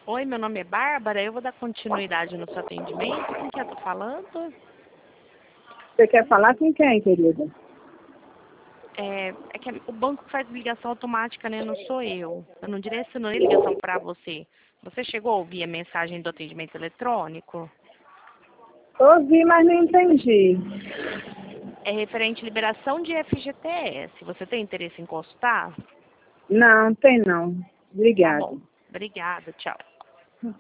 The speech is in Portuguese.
Oi, meu nome é Bárbara, eu vou dar continuidade no seu atendimento. Com quem eu tô falando? Você quer falar com quem, querida? É que o banco faz ligação automática, né? Não sou eu. Eu não direcionei ligação para você. Você chegou a ouvir a mensagem do atendimento eletrônico? Ouvi, mas não entendi. É referente à liberação de FGTS. Você tem interesse em consultar? Não, tem não. Tá Obrigada. bom. Obrigada, tchau.